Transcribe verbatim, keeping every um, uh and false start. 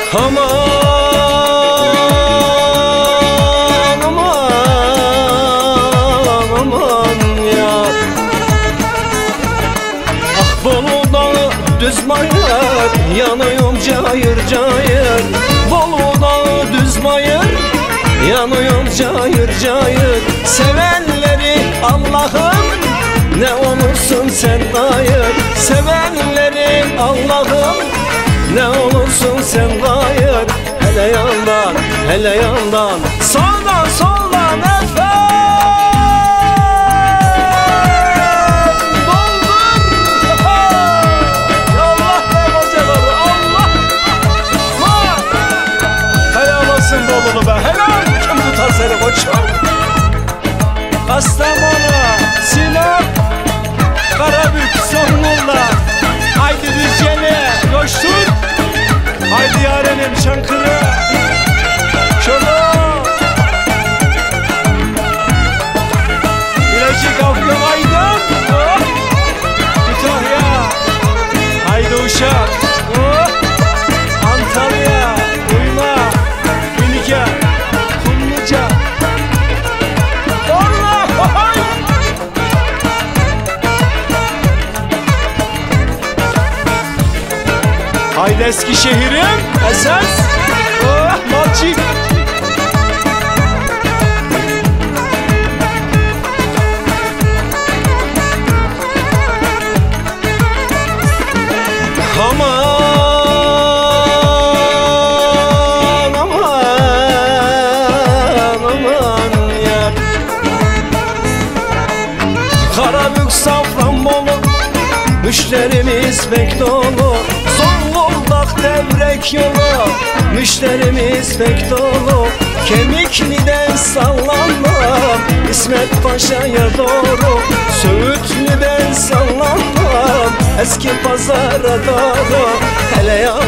Aman aman aman ya. Ah Bolu dağı düz bayır, yanıyorum cayır cayır. Bolu dağı düz bayır, yanıyorum cayır cayır. Sevenleri Allah'ım ne olursun sen ayır. Sevenleri Allah'ım ne olursun sen gayır. Hele yandan, hele yandan, soldan soldan efendim. Doldur Allah ne kocaları Allah. Vay. Helal olsun Bolulu be, helal. Kim tutar seni koçum? Kastamonu, Sinop, Karabük, Zonguldak. Haydi Düzceli, coştur. Haydi yarenim Çankırı, Çorum, Bilecik, Afyon, Aydın, oh. Kütahya, haydi Uşak, oh. Antalya, Uyma, Ülke, Kumluca, Allah, oh. Haydi Eskişehir'im, esas, oh, Malçik. Aman aman aman ya. Karabük, Safranbolu, müşterimiz pek dolu. Zonguldak, Devrek yolu, müşterimiz pek dolu. Kemikli'den sallanmam, İsmet Paşa'ya doğru. Söğütlü'den sallanmam, eski pazara doğru. Hele ya